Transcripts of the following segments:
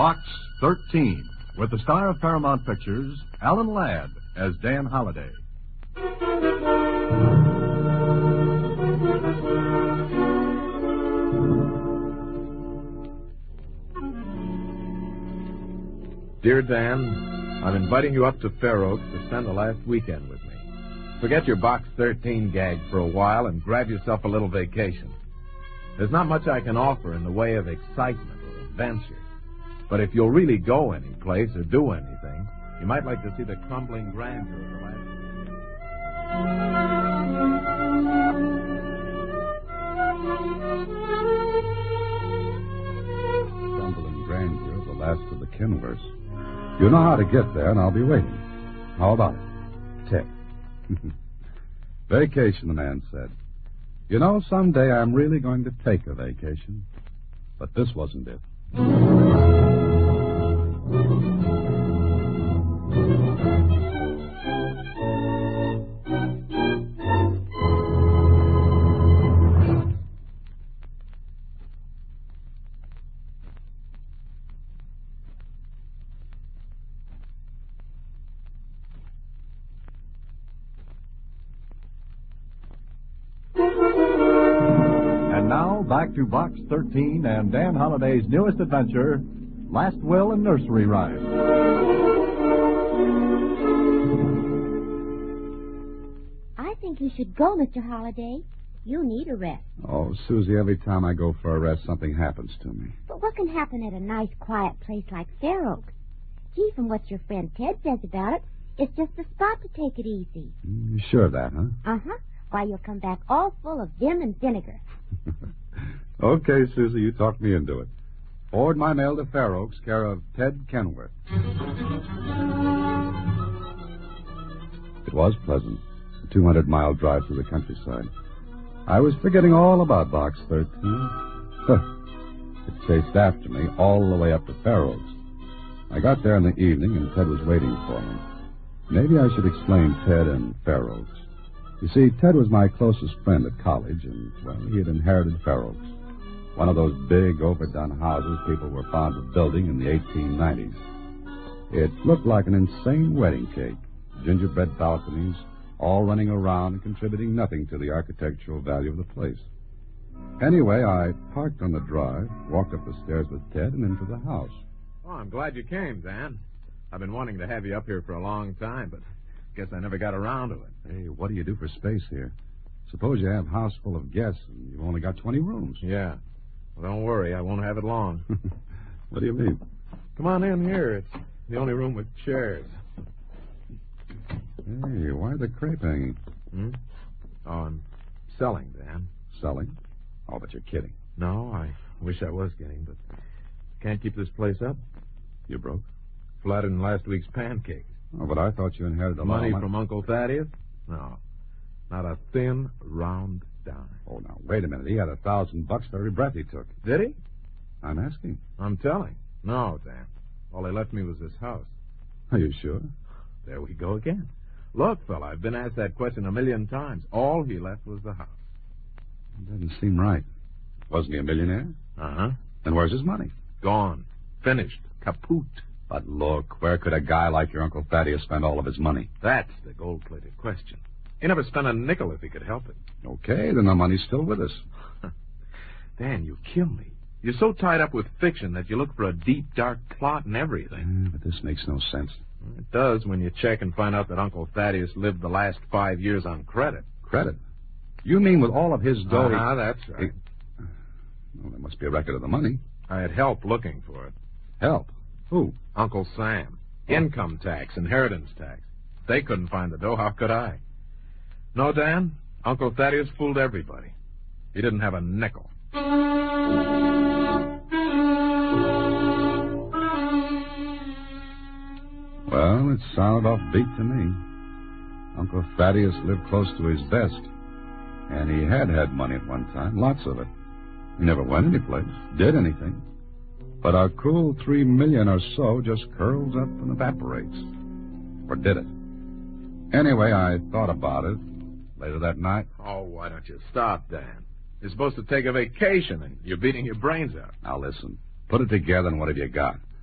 Box 13, with the star of Paramount Pictures, Alan Ladd, as Dan Holliday. Dear Dan, I'm inviting you up to Fair Oaks to spend the last weekend with me. Forget your Box 13 gag for a while and grab yourself a little vacation. There's not much I can offer in the way of excitement or adventure. But if you'll really go any place or do anything, you might like to see the crumbling grandeur of the last crumbling grandeur of the last of the Kenworths. You know how to get there, and I'll be waiting. How about it? Ted. Vacation, the man said. You know, someday I'm really going to take a vacation. But this wasn't it. And now, back to Box 13 and Dan Holliday's newest adventure, Last Will and Nursery Rhyme. I think you should go, Mr. Holliday. You need a rest. Oh, Susie, every time I go for a rest, something happens to me. But what can happen at a nice, quiet place like Fair Oaks? Gee, from what your friend Ted says about it, it's just the spot to take it easy. You sure of that, huh? Uh-huh. Why, you'll come back all full of vim and vinegar. Okay, Susie, you talked me into it. Forward my mail to Fair Oaks, care of Ted Kenworth. It was pleasant, a 200-mile drive through the countryside. I was forgetting all about Box 13. It chased after me all the way up to Fair Oaks. I got there in the evening, and Ted was waiting for me. Maybe I should explain Ted and Fair Oaks. You see, Ted was my closest friend at college, and, well, he had inherited Fair Oaks. One of those big, overdone houses people were fond of building in the 1890s. It looked like an insane wedding cake. Gingerbread balconies, all running around and contributing nothing to the architectural value of the place. Anyway, I parked on the drive, walked up the stairs with Ted, and into the house. Oh, I'm glad you came, Dan. I've been wanting to have you up here for a long time, but guess I never got around to it. Hey, what do you do for space here? Suppose you have a house full of guests and you've only got 20 rooms. Yeah. Well, don't worry. I won't have it long. What do you mean? Come on in here. It's the only room with chairs. Hey, why the crepe hanging? Oh, I'm selling, Dan. Selling? Oh, but you're kidding. No, I wish I was kidding, but can't keep this place up. You broke? Flatter than last week's pancakes. Oh, but I thought you inherited a lot Money of from Uncle Thaddeus? No. Not a thin, round dime. Oh, now, wait a minute. He had $1,000 for every breath he took. Did he? I'm asking. I'm telling. No, Dan. All he left me was this house. Are you sure? There we go again. Look, fella, I've been asked that question 1,000,000 times. All he left was the house. It doesn't seem right. Wasn't he a millionaire? Uh-huh. Then where's his money? Gone. Finished. Kaput. But look, where could a guy like your Uncle Thaddeus spend all of his money? That's the gold-plated question. He never spent a nickel if he could help it. Okay, then the money's still with us. Dan, you kill me. You're so tied up with fiction that you look for a deep, dark plot and everything. But this makes no sense. It does when you check and find out that Uncle Thaddeus lived the last 5 years on credit. Credit? You mean with all of his dough? That's right. Well, there must be a record of the money. I had help looking for it. Help? Who? Uncle Sam. Income tax, inheritance tax. They couldn't find the dough. How could I? No, Dan, Uncle Thaddeus fooled everybody. He didn't have a nickel. Well, it sounded offbeat to me. Uncle Thaddeus lived close to his vest. And he had money at one time, lots of it. He never went anyplace, did anything. But our cool $3 million or so just curls up and evaporates. Or did it? Anyway, I thought about it later that night. Oh, why don't you stop, Dan? You're supposed to take a vacation, and you're beating your brains out. Now, listen. Put it together, and what have you got?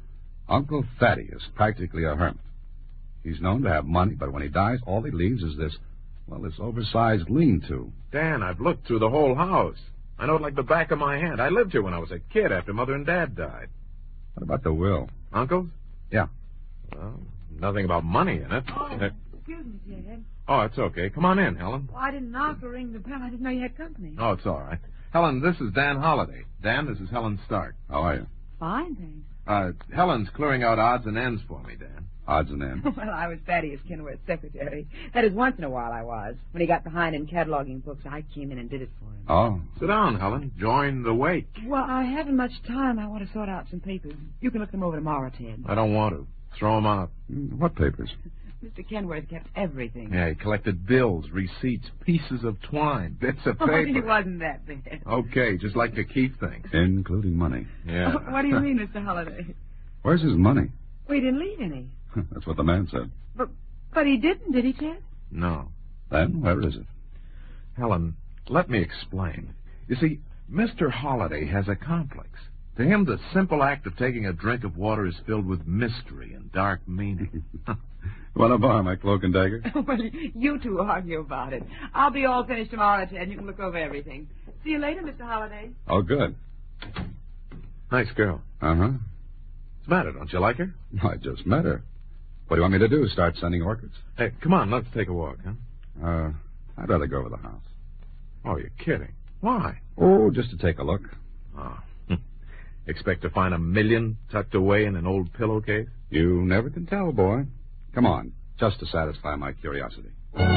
Uncle Thaddeus, practically a hermit. He's known to have money, but when he dies, all he leaves is this oversized lean-to. Dan, I've looked through the whole house. I know it like the back of my hand. I lived here when I was a kid after Mother and Dad died. What about the will? Uncle's? Yeah. Well, nothing about money in it. Excuse me, Ted. Oh, it's okay. Come on in, Helen. Well, I didn't knock or ring the bell. I didn't know you had company. Oh, it's all right. Helen, this is Dan Holliday. Dan, this is Helen Stark. How are you? Fine, thanks. Helen's clearing out odds and ends for me, Dan. Odds and ends. Well, I was Thaddeus Kenworth's secretary. That is, once in a while I was. When he got behind in cataloging books, I came in and did it for him. Oh. Sit down, Helen. Join the wake. Well, I haven't much time. I want to sort out some papers. You can look them over tomorrow, Ted. I don't want to. Throw them out. What papers? Mr. Kenworth kept everything. Yeah, he collected bills, receipts, pieces of twine, bits of paper. Oh, he wasn't that bad. Okay, just like to keep things. Including money. Yeah. What do you mean, Mr. Holliday? Where's his money? We didn't leave any. That's what the man said. But he didn't, did he, Ted? No. Then, where is it? Helen, let me explain. You see, Mr. Holliday has a complex. To him, the simple act of taking a drink of water is filled with mystery and dark meaning. Want to borrow my cloak and dagger? Well, you two argue about it. I'll be all finished tomorrow, Ted. You can look over everything. See you later, Mr. Holliday. Oh, good. Nice girl. Uh-huh. What's the matter? Don't you like her? I just met her. What do you want me to do, start sending orchids? Hey, come on, let's take a walk, huh? I'd rather go over the house. Oh, you're kidding. Why? Oh, just to take a look. Oh. Expect to find $1 million tucked away in an old pillowcase? You never can tell, boy. Come on, just to satisfy my curiosity.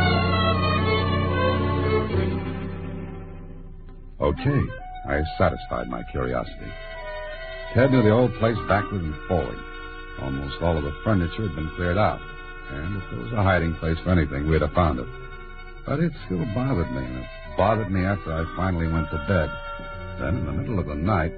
Okay, I satisfied my curiosity. Ted knew the old place backward and forward. Almost all of the furniture had been cleared out, and if there was a hiding place for anything, we'd have found it. But it still bothered me, and it bothered me after I finally went to bed. Then, in the middle of the night,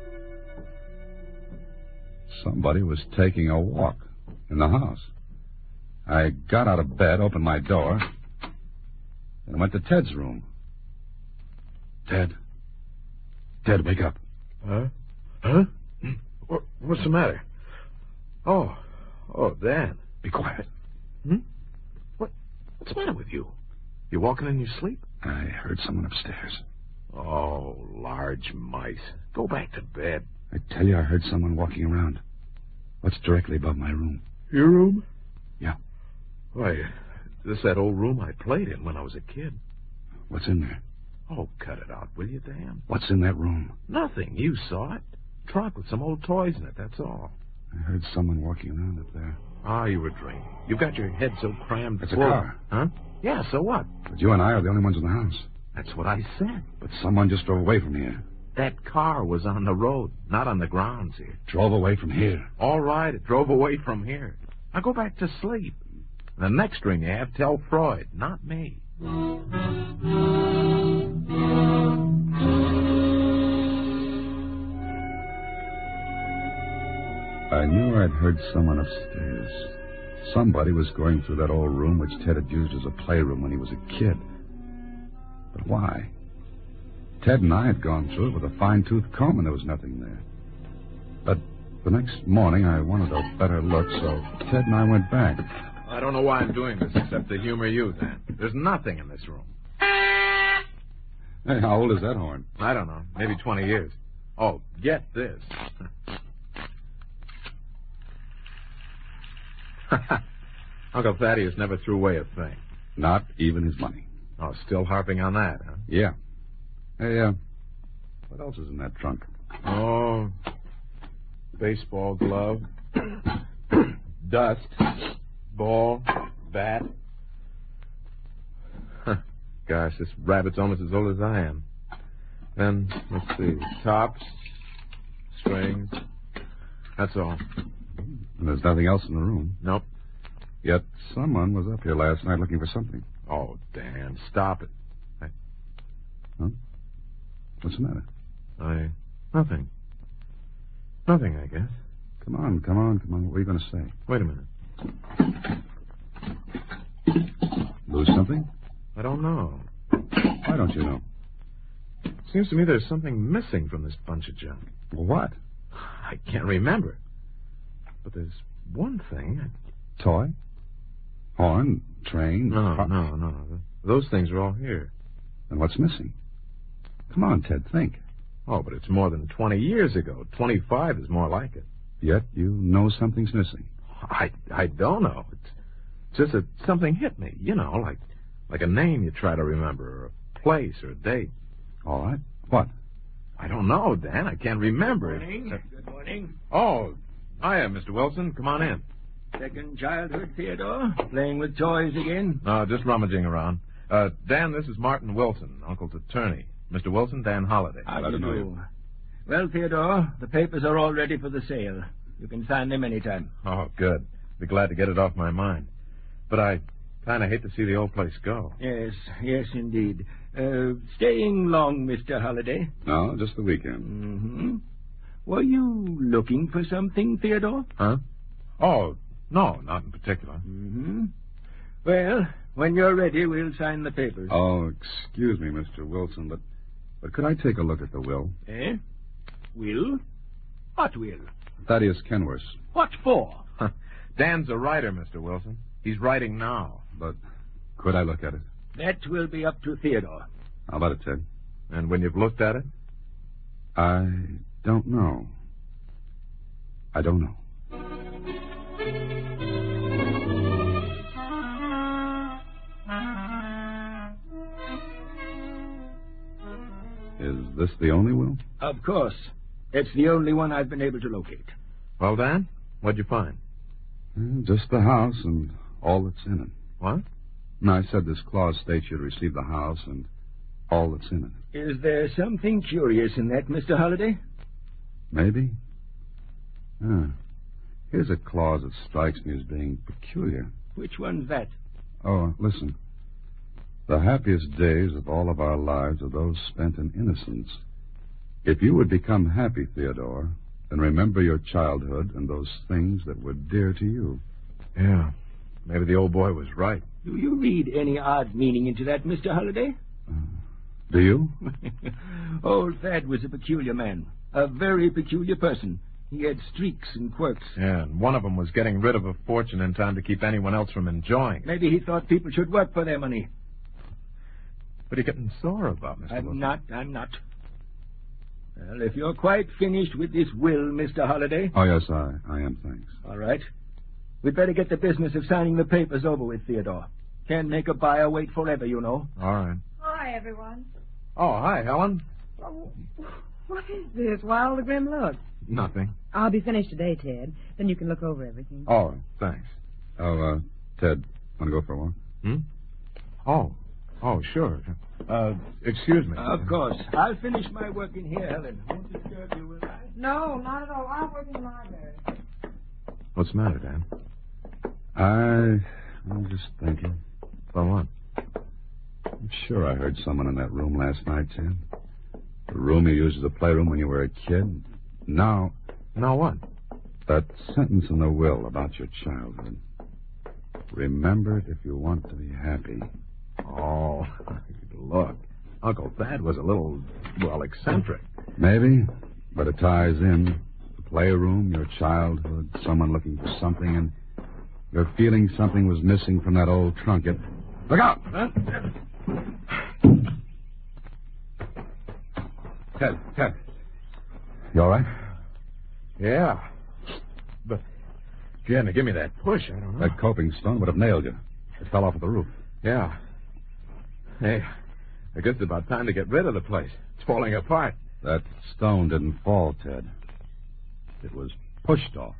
somebody was taking a walk in the house. I got out of bed, opened my door, and went to Ted's room. Ted, wake up. Huh? What's the matter? Oh, Dan. Be quiet. What's the matter with you? You walking in your sleep? I heard someone upstairs. Oh, large mice. Go back to bed. I tell you, I heard someone walking around. What's directly above my room? Your room? Yeah. Why, this is that old room I played in when I was a kid. What's in there? Oh, cut it out, will you, Dan? What's in that room? Nothing. You saw it. Trunk with some old toys in it, that's all. I heard someone walking around up there. Ah, you were dreaming. You've got your head so crammed. It's a car. Huh? Yeah, so what? But you and I are the only ones in the house. That's what I said. But someone just drove away from here. That car was on the road, not on the grounds here. Drove away from here. All right, it drove away from here. Now go back to sleep. The next ring you have, tell Freud, not me. I knew I'd heard someone upstairs. Somebody was going through that old room which Ted had used as a playroom when he was a kid. But why? Ted and I had gone through it with a fine-tooth comb, and there was nothing there. But the next morning, I wanted a better look, so Ted and I went back. I don't know why I'm doing this except to humor you, Dan. There's nothing in this room. Hey, how old is that horn? I don't know. Maybe 20 years. Oh, get this. Uncle Thaddeus never threw away a thing. Not even his money. Oh, still harping on that, huh? Yeah. Hey, what else is in that trunk? Oh, baseball glove, dust, ball, bat. Gosh, this rabbit's almost as old as I am. Then, let's see, tops, strings. That's all. And there's nothing else in the room. Nope. Yet someone was up here last night looking for something. Oh, Dan, stop it. Huh? What's the matter? Nothing. Nothing, I guess. Come on. What are you going to say? Wait a minute. Lose something? I don't know. Why don't you know? Seems to me there's something missing from this bunch of junk. Well, what? I can't remember. But there's one thing. Toy? Horn? Train? No. Those things are all here. And what's missing? Come on, Ted, think. Oh, but it's more than 20 years ago. 25 is more like it. Yet you know something's missing. I don't know. It's just that something hit me, like a name you try to remember, or a place, or a date. All right. What? I don't know, Dan. I can't remember. Good morning. Oh, hiya, Mr. Wilson. Come on in. Second childhood, Theodore? Playing with toys again? Just rummaging around. Dan, this is Martin Wilson, Uncle's attorney. Mr. Wilson, Dan Holliday. How do you do? Well, Theodore, the papers are all ready for the sale. You can sign them any time. Oh, good. Be glad to get it off my mind. But I kind of hate to see the old place go. Yes, indeed. Staying long, Mr. Holliday? No, just the weekend. Mm-hmm. Were you looking for something, Theodore? Huh? Oh, no, not in particular. Mm-hmm. Well, when you're ready, we'll sign the papers. Oh, excuse me, Mr. Wilson, but could I take a look at the will? Eh? Will? What will? Thaddeus Kenworth. What for? Dan's a writer, Mr. Wilson. He's writing now. But could I look at it? That will be up to Theodore. How about it, Ted? And when you've looked at it? I don't know. I don't know. Is this the only will? Of course. It's the only one I've been able to locate. Well, Dan, what'd you find? Just the house and all that's in it. What? No, I said this clause states you'd receive the house and all that's in it. Is there something curious in that, Mr. Holliday? Maybe. Here's a clause that strikes me as being peculiar. Which one's that? Oh, listen. The happiest days of all of our lives are those spent in innocence. If you would become happy, Theodore, then remember your childhood and those things that were dear to you. Yeah, maybe the old boy was right. Do you read any odd meaning into that, Mr. Holliday? Do you? Old Thad was a peculiar man, a very peculiar person. He had streaks and quirks. Yeah, and one of them was getting rid of a fortune in time to keep anyone else from enjoying it. Maybe he thought people should work for their money. What are you getting sore about, Mr. Wilson? I'm not. Well, if you're quite finished with this will, Mr. Holliday... Oh, yes, I am, thanks. All right. We'd better get the business of signing the papers over with, Theodore. Can't make a buyer wait forever, you know. All right. Hi, everyone. Oh, hi, Helen. What is this? Why all the grim look? Nothing. I'll be finished today, Ted. Then you can look over everything. Oh, thanks. Oh, Ted, want to go for a walk? Oh, sure. Excuse me. Of course. I'll finish my work in here, Helen. Won't disturb you, will I? No, not at all. I'll work in the library. What's the matter, Dan? I'm just thinking. Well, what? I'm sure I heard someone in that room last night, Ted. The room you used as a playroom when you were a kid. Now what? That sentence in the will about your childhood. Remember it if you want to be happy. Oh, look. Uncle Thad was a little, eccentric. Maybe, but it ties in. The playroom, your childhood, someone looking for something, and you're feeling something was missing from that old trunk. Look out! Huh? Ted. You all right? Yeah. But if you hadn't give me that push, I don't know. That coping stone would have nailed you. It fell off of the roof. Yeah. Hey, I guess it's about time to get rid of the place. It's falling apart. That stone didn't fall, Ted. It was pushed off.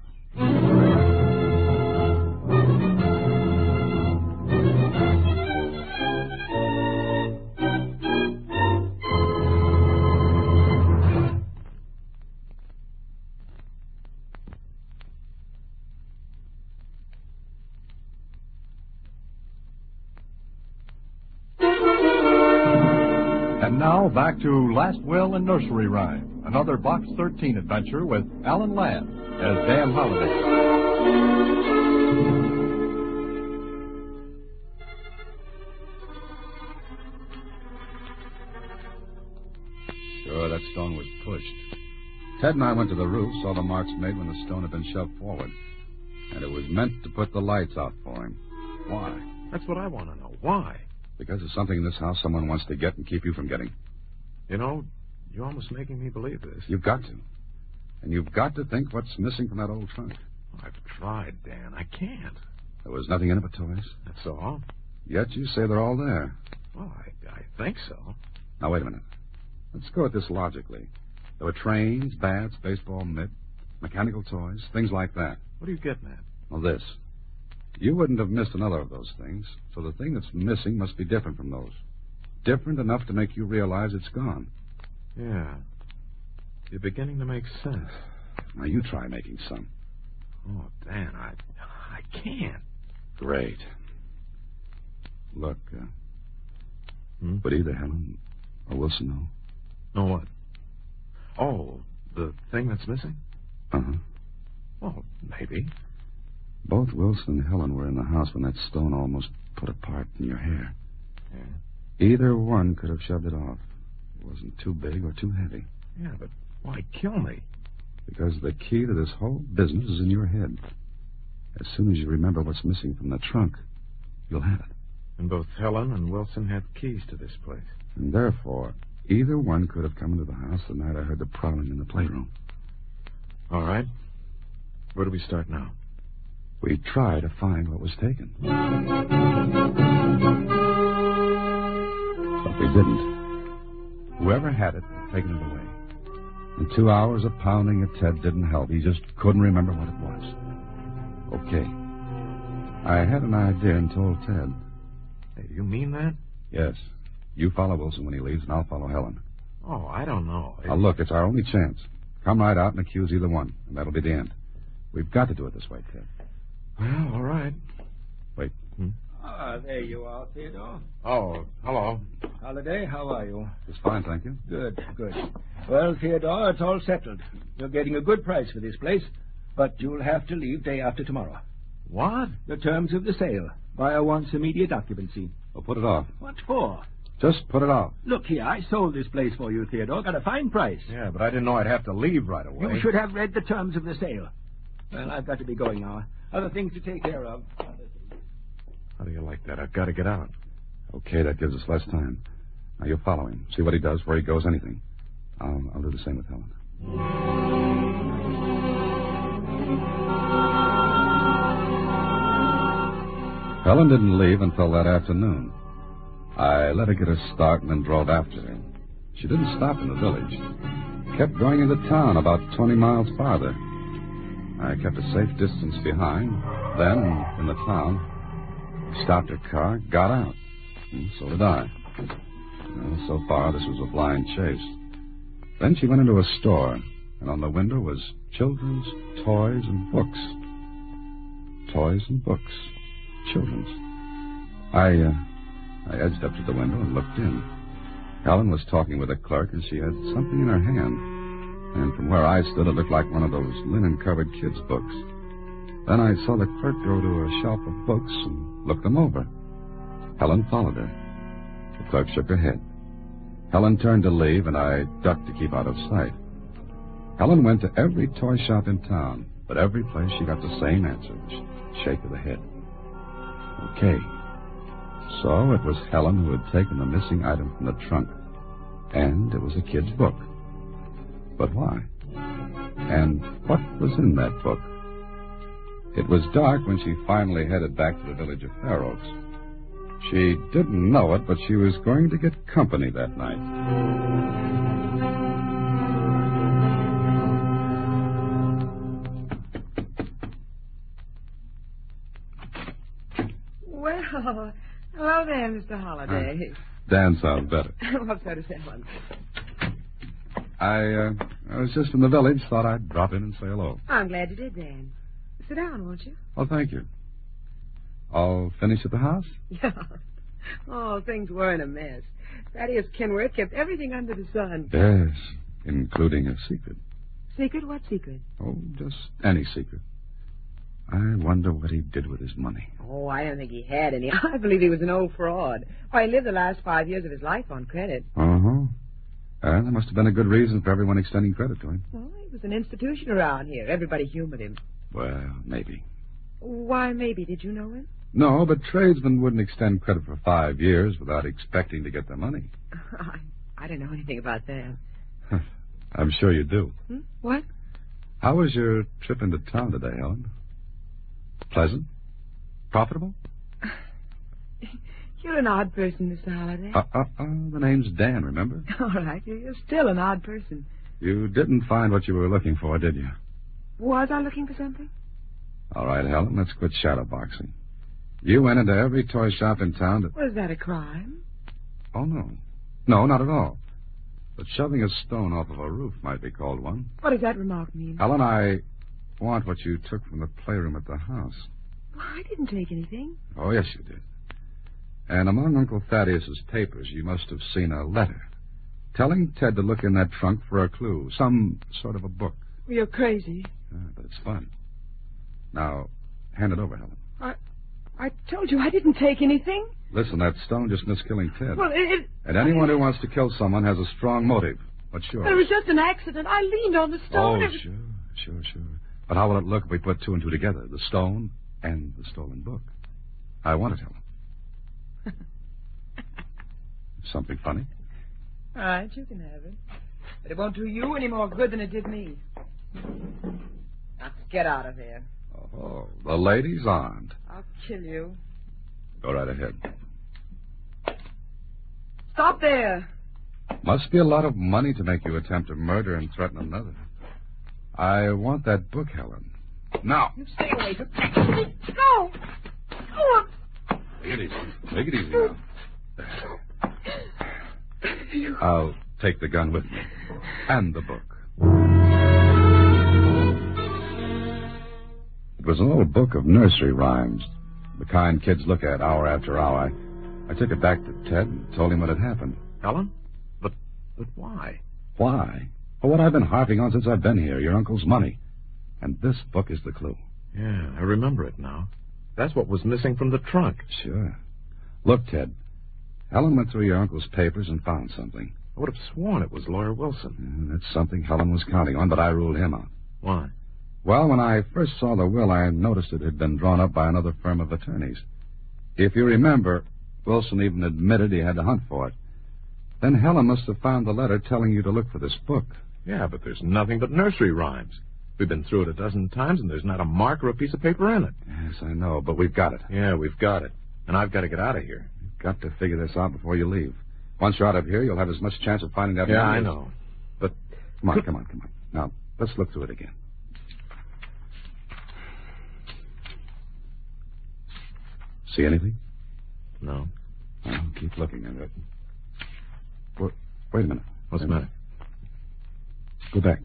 And now back to Last Will and Nursery Rhyme, another Box 13 adventure with Alan Ladd as Dan Holliday. Sure, that stone was pushed. Ted and I went to the roof, saw the marks made when the stone had been shoved forward. And it was meant to put the lights out for him. Why? That's what I want to know. Why? Because there's something in this house someone wants to get and keep you from getting. You know, you're almost making me believe this. You've got to. And you've got to think what's missing from that old trunk. I've tried, Dan. I can't. There was nothing in it but toys. That's all. Yet you say they're all there. Well, I think so. Now, wait a minute. Let's go at this logically. There were trains, bats, baseball mitt, mechanical toys, things like that. What are you getting at? Well, this. You wouldn't have missed another of those things, so the thing that's missing must be different from those. Different enough to make you realize it's gone. Yeah. You're beginning to make sense. Now, you try making some. Oh, Dan, I can't. Great. Look, would either Helen or Wilson know? Know what? Oh, the thing that's missing? Uh-huh. Well, maybe. Both Wilson and Helen were in the house when that stone almost put a part in your hair. Yeah. Either one could have shoved it off. It wasn't too big or too heavy. Yeah, but why kill me? Because the key to this whole business is in your head. As soon as you remember what's missing from the trunk, you'll have it. And both Helen and Wilson have keys to this place. And therefore, either one could have come into the house the night I heard the prowling in the playroom. All right. Where do we start now? We try to find what was taken. But we didn't. Whoever had it had taken it away. And 2 hours of pounding at Ted didn't help. He just couldn't remember what it was. Okay. I had an idea and told Ted. Hey, you mean that? Yes. You follow Wilson when he leaves, and I'll follow Helen. Oh, I don't know. Now, look, it's our only chance. Come right out and accuse either one, and that'll be the end. We've got to do it this way, Ted. Well, all right. Wait. There you are, Theodore. Oh, hello. Holiday, how are you? Just fine, thank you. Good. Well, Theodore, it's all settled. You're getting a good price for this place, but you'll have to leave day after tomorrow. What? The terms of the sale. Buyer wants immediate occupancy. Well, put it off. What for? Just put it off. Look here, I sold this place for you, Theodore. Got a fine price. Yeah, but I didn't know I'd have to leave right away. You should have read the terms of the sale. Well, I've got to be going now. Other things to take care of. How do you like that? I've got to get out. Okay, that gives us less time. Now, you'll follow him. See what he does, where he goes, anything. I'll do the same with Helen. Helen didn't leave until that afternoon. I let her get a start and then drove after her. She didn't stop in the village. Kept going into town about 20 miles farther. I kept a safe distance behind. Then, in the town, she stopped her car, got out. And so did I. Well, so far, this was a blind chase. Then she went into a store, and on the window was children's toys and books. Toys and books. Children's. I edged up to the window and looked in. Helen was talking with a clerk, and she had something in her hand. And from where I stood, it looked like one of those linen-covered kids' books. Then I saw the clerk go to a shelf of books and look them over. Helen followed her. The clerk shook her head. Helen turned to leave, and I ducked to keep out of sight. Helen went to every toy shop in town, but every place she got the same answer, shake of the head. Okay. So it was Helen who had taken the missing item from the trunk. And it was a kid's book. But why? And what was in that book? It was dark when she finally headed back to the village of Fair Oaks. She didn't know it, but she was going to get company that night. Well, hello there, Mr. Holliday. Dan sounds better. Well, so does Helen. I was just in the village. Thought I'd drop in and say hello. I'm glad you did, Dan. Sit down, won't you? Oh, thank you. All finished at the house? Yeah. Oh, things were in a mess. Thaddeus Kenworth kept everything under the sun. Yes, including a secret. Secret? What secret? Oh, just any secret. I wonder what he did with his money. Oh, I don't think he had any. I believe he was an old fraud. Why, he lived the last 5 years of his life on credit. Uh-huh. There must have been a good reason for everyone extending credit to him. Well, he was an institution around here. Everybody humored him. Well, maybe. Why, maybe. Did you know him? No, but tradesmen wouldn't extend credit for 5 years without expecting to get their money. I don't know anything about that. I'm sure you do. What? How was your trip into town today, Helen? Pleasant? Profitable? You're an odd person, Mr. Holliday. The name's Dan, remember? All right, you're still an odd person. You didn't find what you were looking for, did you? Was I looking for something? All right, Helen, let's quit shadowboxing. You went into every toy shop in town Was that a crime? Oh, no. No, not at all. But shoving a stone off of a roof might be called one. What does that remark mean? Helen, I want what you took from the playroom at the house. Well, I didn't take anything. Oh, yes, you did. And among Uncle Thaddeus's papers, you must have seen a letter telling Ted to look in that trunk for a clue, some sort of a book. You're crazy. But it's fun. Now, hand it over, Helen. I told you I didn't take anything. Listen, that stone just missed killing Ted. Well, And anyone who wants to kill someone has a strong motive. What's yours? It was just an accident. I leaned on the stone. Oh, sure. But how will it look if we put two and two together? The stone and the stolen book. I want it, Helen. Something funny? All right, you can have it. But it won't do you any more good than it did me. Now, get out of here. Oh, the lady's armed. I'll kill you. Go right ahead. Stop there. Must be a lot of money to make you attempt to murder and threaten another. I want that book, Helen. Now. You stay away from me. No. Oh. Take it easy. Take it easy now. I'll take the gun with me. And the book. It was an old book of nursery rhymes, the kind kids look at hour after hour. I took it back to Ted and told him what had happened. Helen? But why? Why? Well, what I've been harping on since I've been here, your uncle's money. And this book is the clue. Yeah, I remember it now. That's what was missing from the trunk. Sure. Look, Ted, Helen went through your uncle's papers and found something. I would have sworn it was Lawyer Wilson. That's something Helen was counting on, but I ruled him out. Why? Well, when I first saw the will, I noticed it had been drawn up by another firm of attorneys. If you remember, Wilson even admitted he had to hunt for it. Then Helen must have found the letter telling you to look for this book. Yeah, but there's nothing but nursery rhymes. We've been through it a dozen times, and there's not a mark or a piece of paper in it. Yes, I know, but we've got it. Yeah, we've got it. And I've got to get out of here. You've got to figure this out before you leave. Once you're out of here, you'll have as much chance of finding that. Yeah, I know. But... Come on. Now, let's look through it again. See anything? No. Well, keep looking at it. Wait a minute. What's the matter? Go back.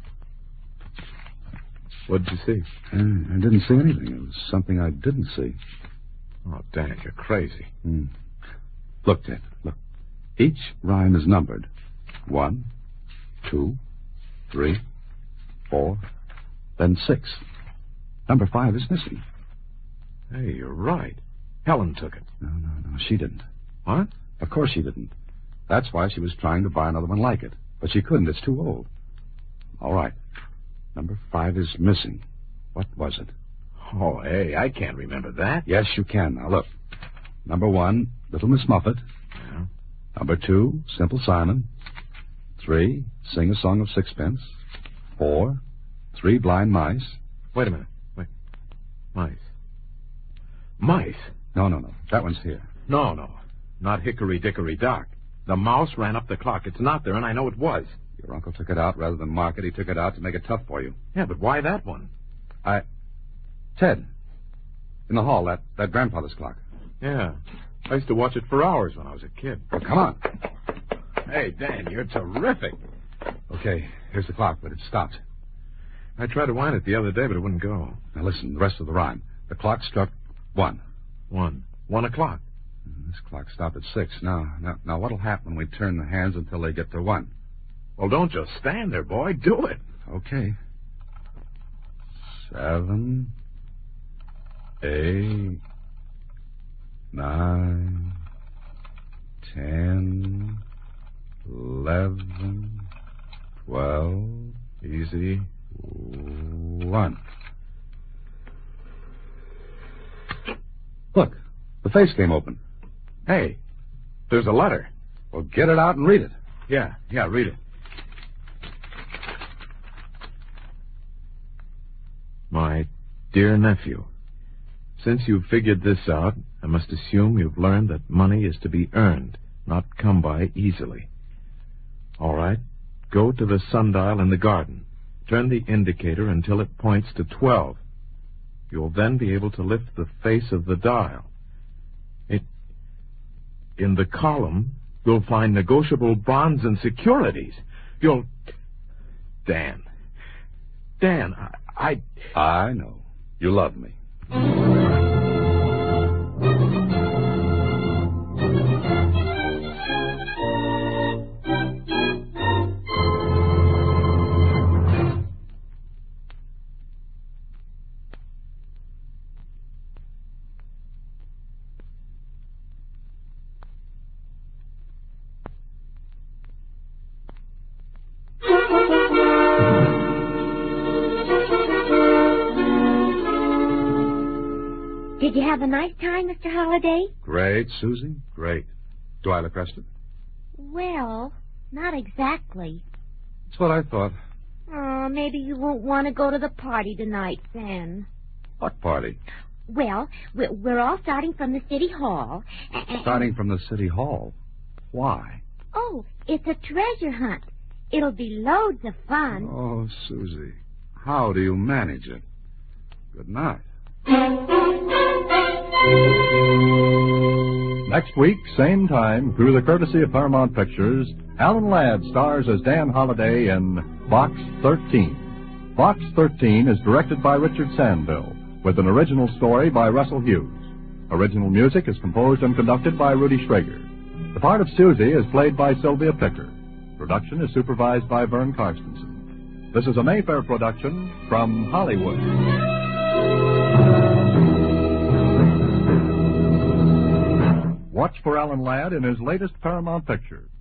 What did you see? I didn't see anything. It was something I didn't see. Oh, Dan, you're crazy. Look, Ted, look. Each rhyme is numbered. 1, 2, 3, 4, then 6. Number 5 is missing. Hey, you're right. Helen took it. No, she didn't. What? Of course she didn't. That's why she was trying to buy another one like it. But she couldn't. It's too old. All right. Number 5 is missing. What was it? Oh, hey, I can't remember that. Yes, you can. Now, look. Number 1, Little Miss Muffet. Yeah. Number 2, Simple Simon. 3, Sing a Song of Sixpence. 4, 3 Blind Mice. Wait a minute. Wait. Mice. Mice? No. That one's here. No. Not Hickory Dickory Dock. The mouse ran up the clock. It's not there, and I know it was. Your uncle took it out rather than mark it. He took it out to make it tough for you. Yeah, but why that one? Ted. In the hall, that grandfather's clock. Yeah. I used to watch it for hours when I was a kid. Well, come on. Hey, Dan, you're terrific. Okay, here's the clock, but it stopped. I tried to wind it the other day, but it wouldn't go. Now listen, the rest of the rhyme. The clock struck 1. 1 o'clock. This clock stopped at 6. Now, what'll happen when we turn the hands until they get to 1? Well, don't just stand there, boy. Do it. Okay. 7, 8, 9, 10, 11, 12. Easy. 1. Look, the face came open. Hey, there's a letter. Well, get it out and read it. Yeah, read it. My dear nephew, since you've figured this out, I must assume you've learned that money is to be earned, not come by easily. All right, go to the sundial in the garden. Turn the indicator until it points to 12. You'll then be able to lift the face of the dial. In the column, you'll find negotiable bonds and securities. Dan, I know. You love me. Did you have a nice time, Mr. Holliday? Great, Susie. Great. Do I look rested? Well, not exactly. That's what I thought. Oh, maybe you won't want to go to the party tonight, Sam. What party? Well, we're all starting from the city hall. Starting from the city hall. Why? Oh, it's a treasure hunt. It'll be loads of fun. Oh, Susie. How do you manage it? Good night. Next week, same time, through the courtesy of Paramount Pictures, Alan Ladd stars as Dan Holliday in Box 13. Box 13 is directed by Richard Sandville, with an original story by Russell Hughes. Original music is composed and conducted by Rudy Schrager. The part of Susie is played by Sylvia Picker. Production is supervised by Vern Karstensen. This is a Mayfair production from Hollywood. Watch for Alan Ladd in his latest Paramount Picture.